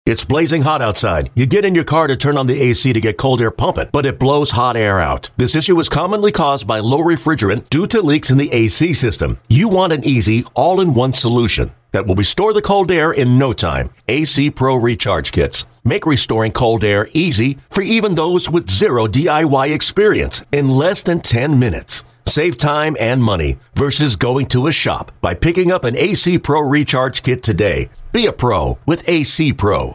It's blazing hot outside. You get in your car to turn on the AC to get cold air pumping, but it blows hot air out. This issue is commonly caused by low refrigerant due to leaks in the AC system. You want an easy, all-in-one solution that will restore the cold air in no time. AC Pro Recharge Kits make restoring cold air easy for even those with zero DIY experience in less than 10 minutes. Save time and money versus going to a shop by picking up an AC Pro Recharge Kit today. Be a pro with AC Pro.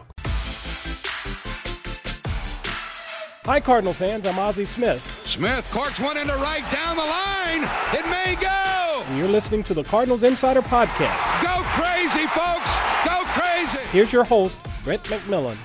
Hi, Cardinal fans. I'm Ozzie Smith. Smith corks one into right down the line. It may go. And you're listening to the Cardinals Insider Podcast. Go crazy, folks. Go crazy. Here's your host, Brent McMillan.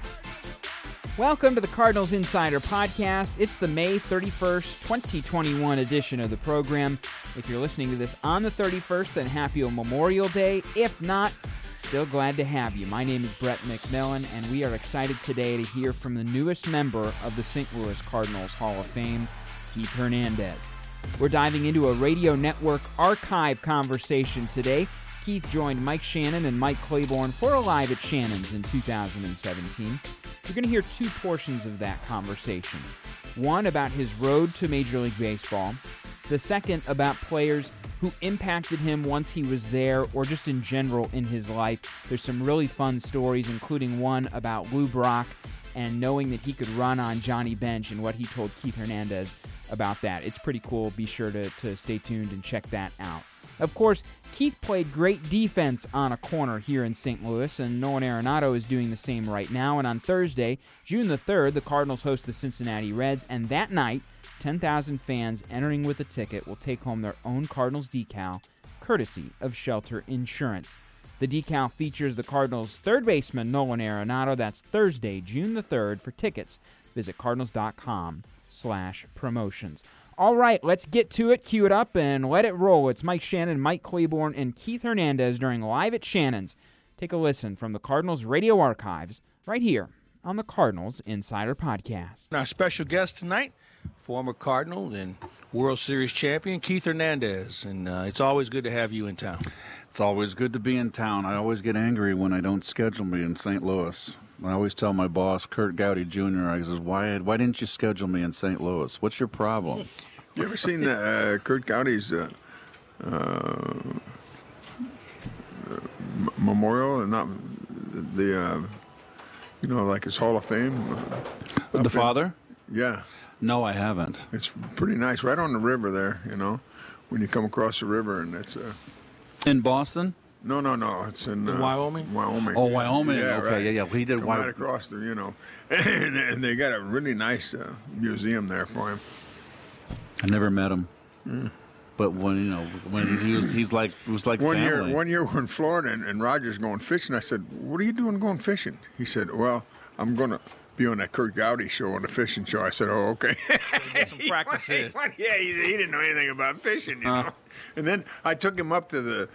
Welcome to the Cardinals Insider Podcast. It's the May 31st, 2021 edition of the program. If you're listening to this on the 31st, then happy Memorial Day. If not, still glad to have you. My name is Brent McMillan, and we are excited today to hear from the newest member of the St. Louis Cardinals Hall of Fame, Keith Hernandez. We're diving into a radio network archive conversation today. Keith joined Mike Shannon and Mike Claiborne for a Live at Shannon's in 2017. You're going to hear two portions of that conversation. One about his road to Major League Baseball. The second about players who impacted him once he was there or just in general in his life. There's some really fun stories, including one about Lou Brock and knowing that he could run on Johnny Bench and what he told Keith Hernandez about that. It's pretty cool. Be sure to stay tuned and check that out. Of course, Keith played great defense on a corner here in St. Louis, and Nolan Arenado is doing the same right now. And on Thursday, June the 3rd, the Cardinals host the Cincinnati Reds, and that night, 10,000 fans entering with a ticket will take home their own Cardinals decal, courtesy of Shelter Insurance. The decal features the Cardinals' third baseman, Nolan Arenado. That's Thursday, June the 3rd. For tickets, visit cardinals.com/promotions. All right, let's get to it. Cue it up and let it roll. It's Mike Shannon, Mike Claiborne, and Keith Hernandez during Live at Shannon's. Take a listen from the Cardinals radio archives right here on the Cardinals Insider Podcast. Our special guest tonight, former Cardinal and World Series champion, Keith Hernandez. And it's always good to have you in town. It's always good to be in town. I always get angry when I don't schedule me in St. Louis. I always tell my boss, Kurt Gowdy Jr., I says, why didn't you schedule me in St. Louis? What's your problem? You ever seen Kurt Gowdy's memorial and not the like his Hall of Fame? The father? Yeah. No, I haven't. It's pretty nice, right on the river there. When you come across the river, and it's in Boston. No. It's in Wyoming. Wyoming. Oh, Wyoming. Yeah, okay, right. yeah. He did right across there, and they got a really nice museum there for him. I never met him, but when he's like it was like one family. One year we're in Florida and Roger's going fishing. I said, "What are you doing going fishing?" He said, "Well, I'm gonna be on that Kurt Gowdy show, on the fishing show." I said, "Oh, okay." Get some practice in. Yeah, he didn't know anything about fishing, know. And then I took him up to the,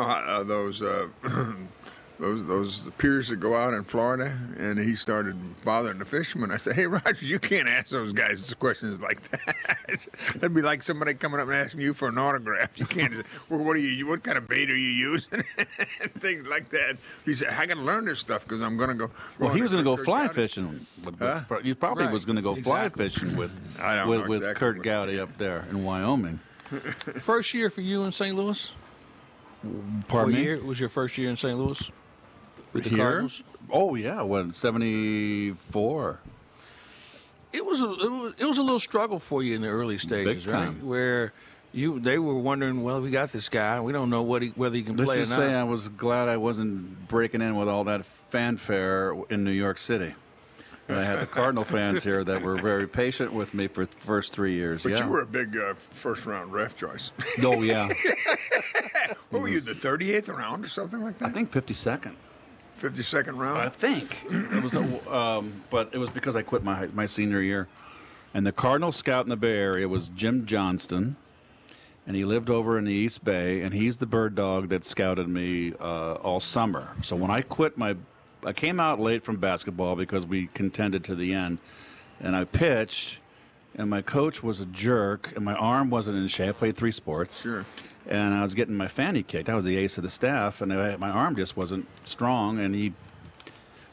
those piers that go out in Florida, and he started bothering the fishermen. I said, "Hey, Roger, you can't ask those guys questions like that. That'd be like somebody coming up and asking you for an autograph. You can't. Well, what kind of bait are you using?" and things like that. He said, "I got to learn this stuff because I'm going to go." Well, he was going to go fly fishing. He probably was going to go fly fishing with Kurt Gowdy up there in Wyoming. First year for you in St. Louis? Pardon me? What year was your first year in St. Louis? With the Here? Cardinals? Oh yeah, 74. It was a little struggle for you in the early stages, Big right? time. Where they were wondering, well, we got this guy. We don't know whether he can play or Let's not. just say I was glad I wasn't breaking in with all that fanfare in New York City. And I had the Cardinal fans here that were very patient with me for the first 3 years. But yeah. you were a big first-round ref choice. Oh yeah. What were you, the 38th round or something like that? I think 52nd. 52nd round? I think it was, but it was because I quit my senior year, and the Cardinal scout in the Bay Area was Jim Johnston, and he lived over in the East Bay, and he's the bird dog that scouted me all summer. So when I quit I came out late from basketball because we contended to the end, and I pitched, and my coach was a jerk, and my arm wasn't in shape. I played 3 sports. Sure. And I was getting my fanny kicked. I was the ace of the staff, and my arm just wasn't strong. And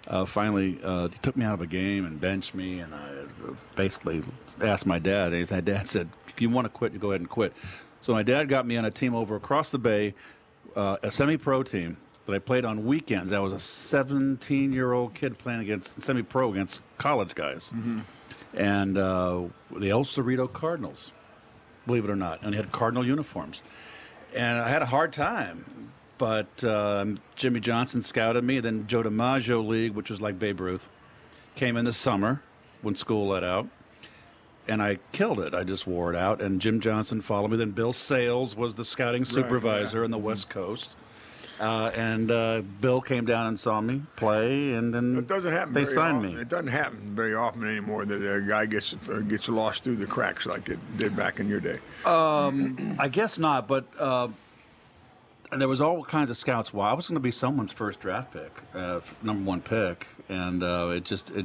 finally he took me out of a game and benched me, and I basically asked my dad. And my dad said, "If you want to quit, you go ahead and quit." So my dad got me on a team over across the bay, a semi-pro team that I played on weekends. I was a 17-year-old kid playing against semi-pro against college guys, and the El Cerrito Cardinals, believe it or not, and they had Cardinal uniforms, and I had a hard time. But Jimmy Johnson scouted me. Then Joe DiMaggio League, which was like Babe Ruth, came in the summer when school let out. And I killed it. I just wore it out. And Jim Johnson followed me. Then Bill Sales was the scouting supervisor on the West Coast. And Bill came down and saw me play, and then it doesn't happen they very signed often. me. It doesn't happen very often anymore that a guy gets lost through the cracks like it did back in your day. I guess not, but there was all kinds of scouts. Well, I was going to be someone's first draft pick, number one pick, and I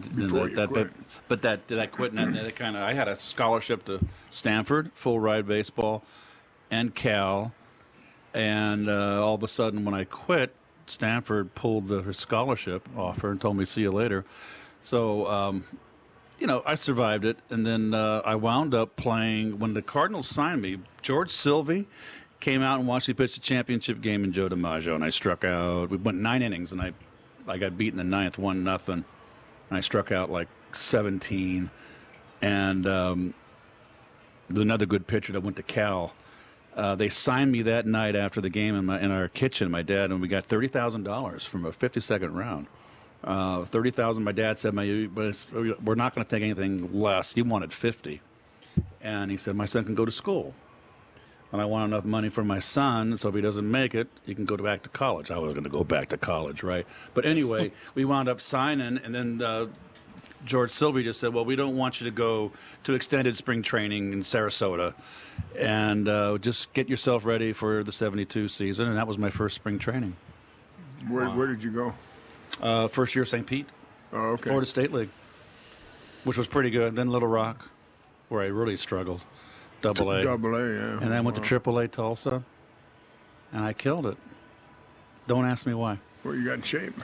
quit, and that kind of. I had a scholarship to Stanford, full ride baseball, and Cal, and all of a sudden when I quit, Stanford pulled the scholarship offer and told me, "See you later." So. I survived it, and then I wound up playing. When the Cardinals signed me, George Sylvie came out and watched me pitch the championship game in Joe DiMaggio, and I struck out. We went 9 innings, and I got beaten in the 9th, 1-0, and I struck out like 17. And there's another good pitcher that went to Cal. They signed me that night after the game in our kitchen, my dad, and we got $30,000 from a 52nd round. $30,000. My dad said, "We're not going to take anything less." He wanted 50, and he said, "My son can go to school, and I want enough money for my son, so if he doesn't make it, he can go back to college." I was going to go back to college, right? But anyway, we wound up signing, and then George Sylvie just said, "Well, we don't want you to go to extended spring training in Sarasota, and just get yourself ready for the '72 season." And that was my first spring training. Where did you go? First year St. Pete, okay. Florida State League, which was pretty good. Then Little Rock, where I really struggled, Double A. Double A, yeah. And then I went to Triple A Tulsa, and I killed it. Don't ask me why. Well, you got in shape.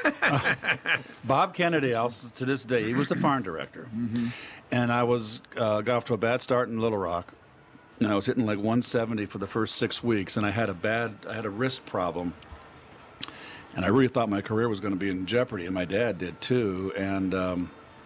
Bob Kennedy, to this day, he was the farm director, and I got off to a bad start in Little Rock. And I was hitting like 170 for the first 6 weeks, and I had a wrist problem. And I really thought my career was going to be in jeopardy, and my dad did too. And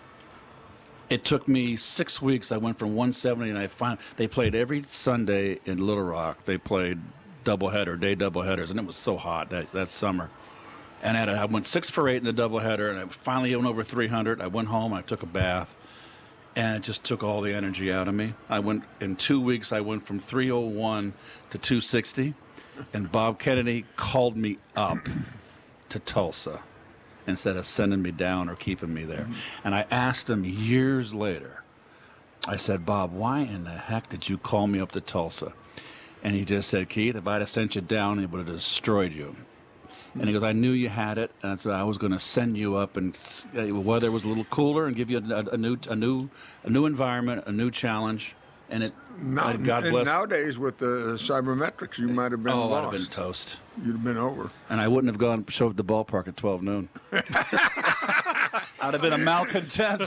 it took me 6 weeks. I went from 170, and they played every Sunday in Little Rock. They played day doubleheaders, and it was so hot that summer. And I went 6 for 8 in the doubleheader, and I finally went over 300. I went home, I took a bath, and it just took all the energy out of me. In 2 weeks, I went from 301 to 260, and Bob Kennedy called me up to Tulsa instead of sending me down or keeping me there. And I asked him years later, I said, "Bob, why in the heck did you call me up to Tulsa?" And he just said, "Keith, if I'd have sent you down, it would have destroyed you." And he goes, "I knew you had it, and so I was going to send you up, and weather was a little cooler, and give you a new environment, a new challenge." And God bless. Nowadays, with the cybermetrics, you might have been lost. I'd have been toast. You'd have been over. And I wouldn't have showed up at the ballpark at 12 noon. I'd have been a malcontent.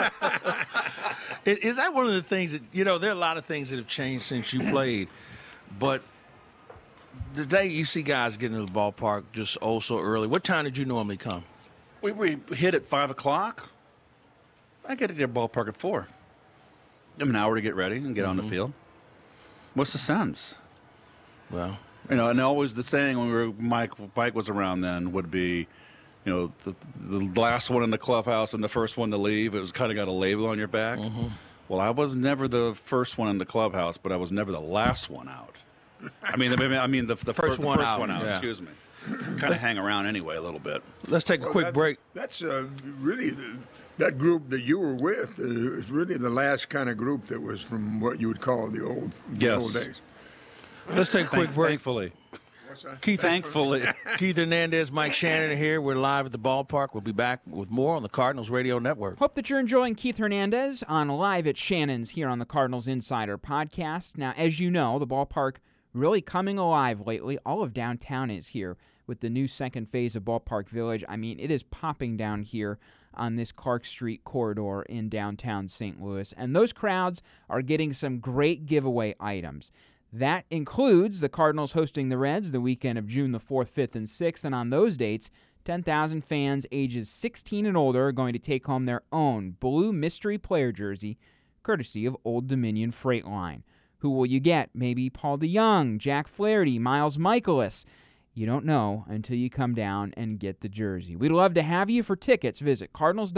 Is that one of the things that, there are a lot of things that have changed since you played, but the day you see guys getting to the ballpark just so early, what time did you normally come? We hit at 5 o'clock. I get to the ballpark at 4. An hour to get ready and get on the field. What's the sense? Well, and always the saying when Mike was around then would be, the last one in the clubhouse and the first one to leave. It was kind of got a label on your back. Well, I was never the first one in the clubhouse, but I was never the last one out. I mean the first one out. Yeah. Excuse me. Kind of hang around anyway a little bit. Let's take a quick break. That's really that group that you were with is really the last kind of group that was from what you would call the old days. Let's take a quick break. Thankfully. What's that? Thankfully. Keith Hernandez, Mike Shannon are here. We're live at the ballpark. We'll be back with more on the Cardinals Radio Network. Hope that you're enjoying Keith Hernandez on Live at Shannon's here on the Cardinals Insider Podcast. Now, as you know, the ballpark really coming alive lately. All of downtown is here with the new second phase of Ballpark Village. I mean, it is popping down here on this Clark Street corridor in downtown St. Louis, and those crowds are getting some great giveaway items. That includes the Cardinals hosting the Reds the weekend of June the 4th, 5th, and 6th, and on those dates, 10,000 fans ages 16 and older are going to take home their own blue mystery player jersey, courtesy of Old Dominion Freight Line. Who will you get? Maybe Paul DeYoung, Jack Flaherty, Miles Michaelis. You don't know until you come down and get the jersey. We'd love to have you. For tickets, visit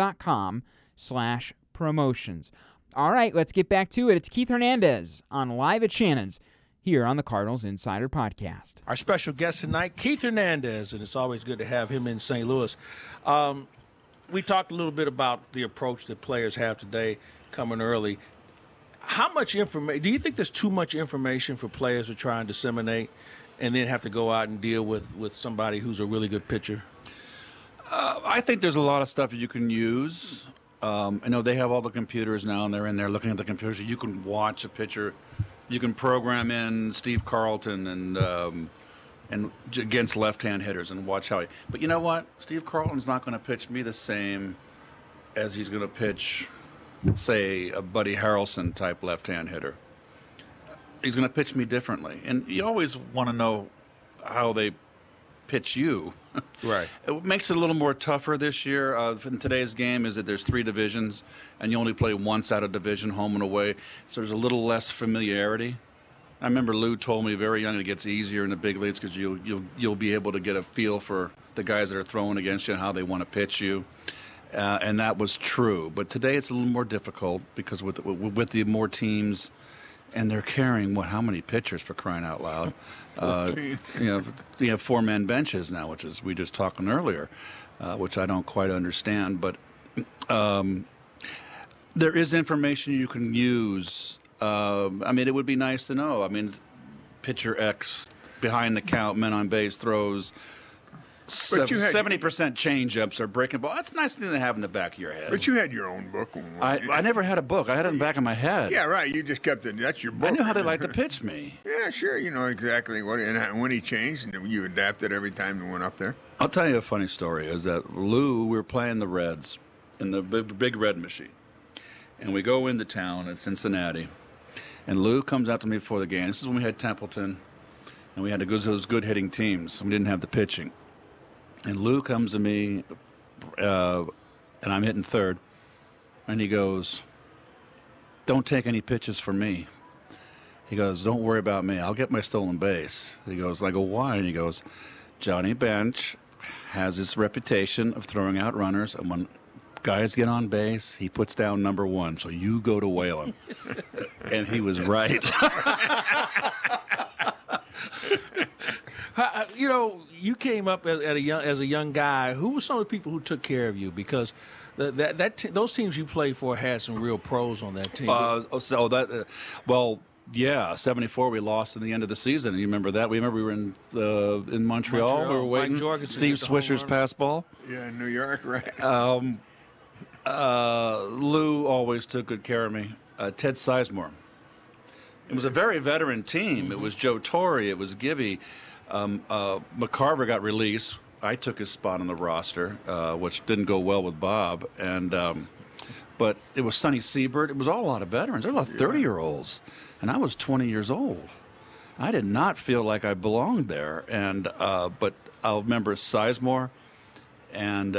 cardinals.com/promotions. All right, let's get back to it. It's Keith Hernandez on Live at Shannon's here on the Cardinals Insider Podcast. Our special guest tonight, Keith Hernandez, and it's always good to have him in St. Louis. We talked a little bit about the approach that players have today, coming early. How much information, do you think there's too much information for players to try and disseminate and then have to go out and deal with somebody who's a really good pitcher? I think there's a lot of stuff that you can use. I know they have all the computers now, and they're in there looking at the computers. You can watch a pitcher. You can program in Steve Carlton and against left-hand hitters and watch how he. But you know what? Steve Carlton's not going to pitch me the same as he's going to pitch, say, a Buddy Harrelson type left-hand hitter. He's going to pitch me differently, and you always want to know how they pitch you. Right. It makes it a little more tougher this year. In today's game is that there's 3 divisions, and you only play once out of division, home and away, so there's a little less familiarity. I remember Lou told me very young it gets easier in the big leagues because you'll be able to get a feel for the guys that are throwing against you and how they want to pitch you, and that was true. But today it's a little more difficult because with the more teams. And they're carrying, how many pitchers, for crying out loud? You have 4-man benches now, which is we just talking earlier, which I don't quite understand. But there is information you can use. It would be nice to know. Pitcher X, behind the count, men on base throws 70% change-ups or breaking ball. That's a nice thing to have in the back of your head. But you had your own book. I never had a book. I had it in the back of my head. Yeah, right. You just kept it. That's your book. I knew how they like to pitch me. Yeah, sure. You know exactly what. And when he changed, and you adapted every time you went up there. I'll tell you a funny story. Is that Lou, we were playing the Reds in the big red machine. And we go into town at Cincinnati. And Lou comes out to me before the game. This is when we had Templeton. And we had those good hitting teams. We didn't have the pitching. And Lou comes to me, and I'm hitting third, and he goes, "Don't take any pitches for me." He goes, "Don't worry about me. I'll get my stolen base." He goes, I go, "Why?" And he goes, "Johnny Bench has this reputation of throwing out runners, and when guys get on base, he puts down number 1, so you go to whale him." And he was right. You came up as a young guy. Who were some of the people who took care of you? Because those teams you played for had some real pros on that team. 74 we lost in the end of the season. You remember that? We were in Montreal. We were waiting. Steve Swisher's pass ball. Yeah, in New York, right? Lou always took good care of me. Ted Sizemore. It was a very veteran team. Mm-hmm. It was Joe Torre. It was Gibby. McCarver got released. I took his spot on the roster, which didn't go well with Bob. But it was Sonny Siebert. It was all a lot of veterans. There were a lot of 30-year-olds, and I was 20 years old. I did not feel like I belonged there. But I'll remember Sizemore and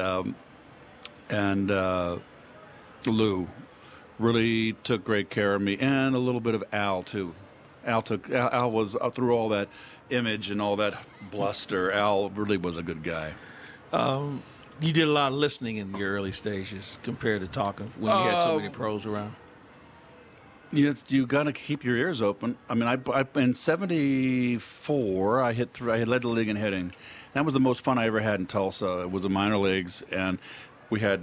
Lou really took great care of me, and a little bit of Al too. Al was through all that image and all that bluster. Al really was a good guy. You did a lot of listening in your early stages compared to talking when you had so many pros around. You got to keep your ears open. I in '74 I had led the league in hitting. That was the most fun I ever had in Tulsa. It was the minor leagues, and we had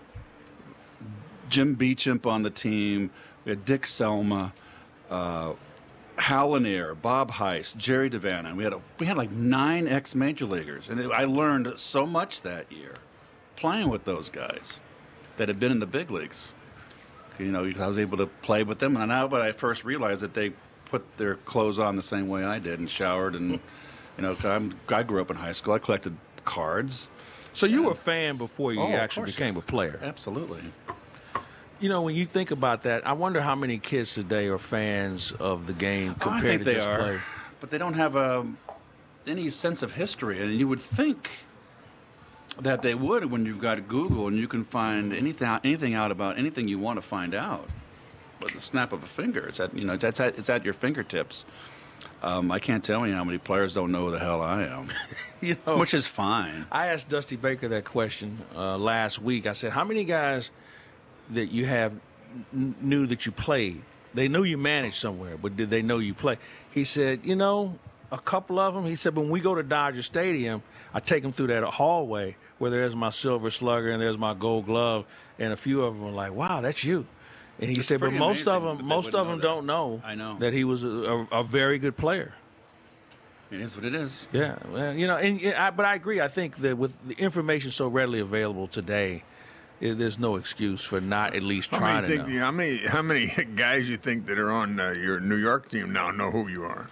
Jim Beecham on the team. We had Dick Selma, Hal Lanier, Bob Heist, Jerry Devanna. We had like 9 ex-major leaguers, and I learned so much that year playing with those guys that had been in the big leagues. I was able to play with them, and now, but I first realized that they put their clothes on the same way I did and showered and You know, I grew up in high school. I collected cards. So you were a fan before you of actually course. became a player. Absolutely. You know, when you think about that, I wonder how many kids today are fans of the game I compared think to they just are, play. but they don't have any sense of history. And you would think that they would when you've got Google and you can find anything out about anything you want to find out with the snap of a finger. It's at your fingertips. I can't tell you how many players don't know who the hell I am, You know, which is fine. I asked Dusty Baker that question last week. I said, how many guys that you have knew that you played? They knew you managed somewhere, but did they know you play? He said, you know, a couple of them. He said, when we go to Dodger Stadium, I take them through that hallway where there's my silver slugger and there's my gold glove, and a few of them are like, wow, that's you. And he It's said, but pretty most of amazing them, that they wouldn't know that. don't know, I know. that he was a very good player. It is what it is. Yeah, well, you know, but I agree. I think that with the information so readily available today, there's no excuse for not at least trying to know. How many guys you think that are on your New York team now know who you are?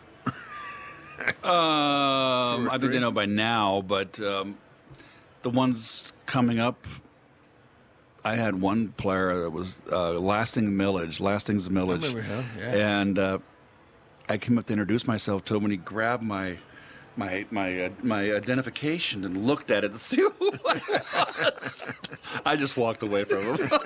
I think they know by now, but the ones coming up, I had one player that was Lastings Millage. I remember him, yeah. And I came up to introduce myself to him when he grabbed my identification and looked at it to see who I was. I just walked away from him.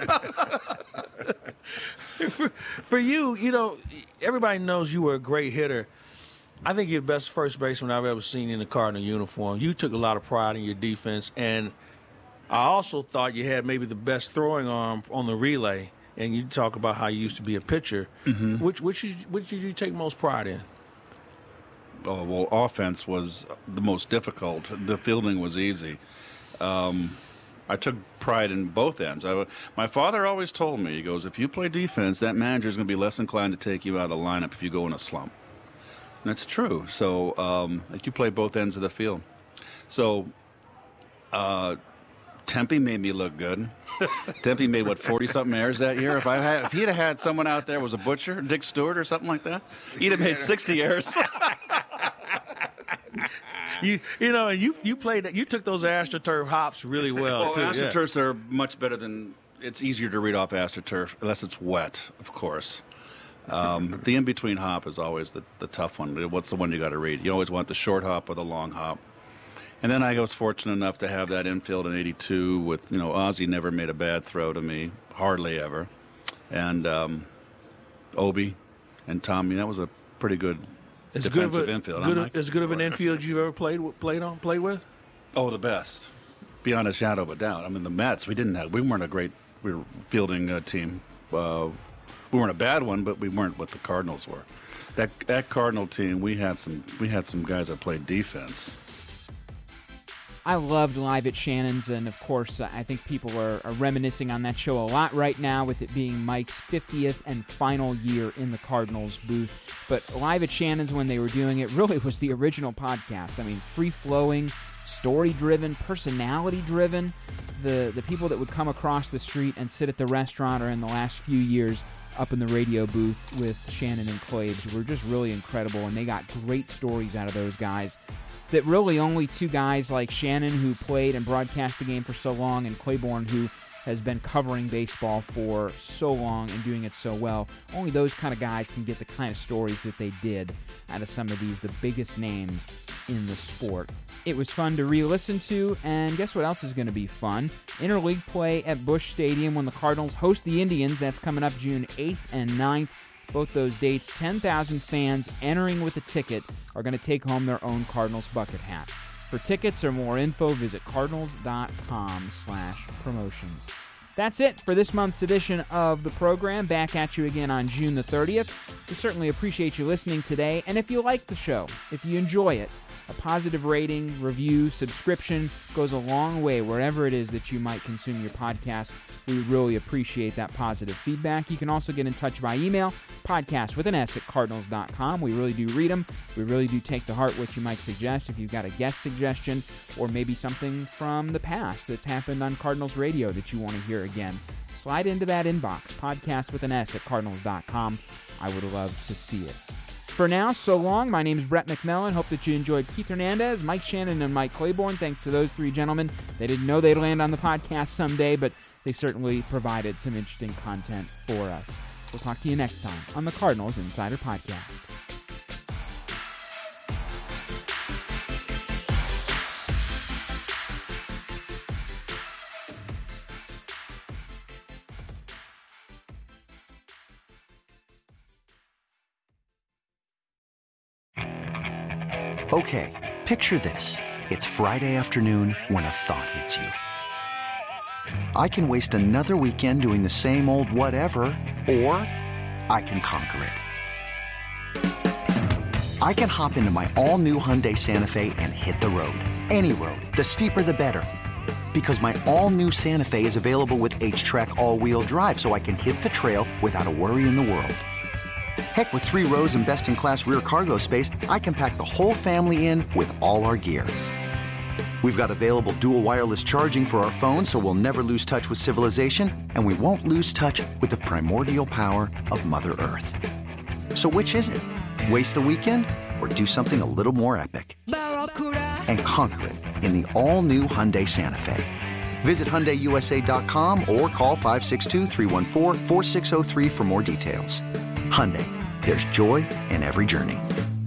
For you, you know, everybody knows you were a great hitter. I think you're the best first baseman I've ever seen in a Cardinal uniform. You took a lot of pride in your defense, and I also thought you had maybe the best throwing arm on the relay. And you talk about how you used to be a pitcher. Mm-hmm. Which did you take most pride in? Oh, well, offense was the most difficult. The fielding was easy. I took pride in both ends. My father always told me, he goes, if you play defense, that manager's going to be less inclined to take you out of the lineup if you go in a slump. And that's true. So you play both ends of the field. So Tempe made me look good. Tempe made, 40-something errors that year? If he'd have had someone out there was a butcher, Dick Stewart or something like that, he'd have made 60 errors. You know, and you played that. You took those AstroTurf hops really well too. AstroTurfs are much better than. It's easier to read off AstroTurf unless it's wet, of course. The in-between hop is always the tough one. What's the one you got to read? You always want the short hop or the long hop. And then I was fortunate enough to have that infield in '82 with, Ozzie never made a bad throw to me, hardly ever, and Obi and Tommy. That was a pretty good defensive infield. As good of an infield you've ever played with? Oh, the best, beyond a shadow of a doubt. I mean, the Mets. We weren't a great fielding team. We weren't a bad one, but we weren't what the Cardinals were. That Cardinal team, we had some guys that played defense. I loved Live at Shannon's, and of course, I think people are reminiscing on that show a lot right now with it being Mike's 50th and final year in the Cardinals booth. But Live at Shannon's, when they were doing it, really was the original podcast. I mean, free-flowing, story-driven, personality-driven. The people that would come across the street and sit at the restaurant or in the last few years up in the radio booth with Shannon and Claves were just really incredible, and they got great stories out of those guys that really only two guys like Shannon, who played and broadcast the game for so long, and Claiborne, who has been covering baseball for so long and doing it so well, only those kind of guys can get the kind of stories that they did out of some of the biggest names in the sport. It was fun to re-listen to, and guess what else is going to be fun? Interleague play at Busch Stadium when the Cardinals host the Indians. That's coming up June 8th and 9th. Both those dates, 10,000 fans entering with a ticket are going to take home their own Cardinals bucket hat. For tickets or more info, visit cardinals.com/promotions. That's it for this month's edition of the program. Back at you again on June the 30th. We certainly appreciate you listening today, and if you like the show, if you enjoy it, a positive rating, review, subscription goes a long way wherever it is that you might consume your podcast. We really appreciate that positive feedback. You can also get in touch by email, podcast@cardinals.com. We really do read them. We really do take to heart what you might suggest. If you've got a guest suggestion or maybe something from the past that's happened on Cardinals radio that you want to hear again, slide into that inbox, podcast@cardinals.com. I would love to see it. For now, so long. My name is Brett McMillan. Hope that you enjoyed Keith Hernandez, Mike Shannon, and Mike Claiborne. Thanks to those three gentlemen. They didn't know they'd land on the podcast someday, but they certainly provided some interesting content for us. We'll talk to you next time on the Cardinals Insider Podcast. Okay, picture this. It's Friday afternoon when a thought hits you. I can waste another weekend doing the same old whatever, or I can conquer it. I can hop into my all-new Hyundai Santa Fe and hit the road. Any road. The steeper, the better. Because my all-new Santa Fe is available with H-Track all-wheel drive, so I can hit the trail without a worry in the world. Heck, with 3 rows and best-in-class rear cargo space, I can pack the whole family in with all our gear. We've got available dual wireless charging for our phones, so we'll never lose touch with civilization, and we won't lose touch with the primordial power of Mother Earth. So which is it? Waste the weekend or do something a little more epic? And conquer it in the all-new Hyundai Santa Fe. Visit HyundaiUSA.com or call 562-314-4603 for more details. Hyundai, there's joy in every journey.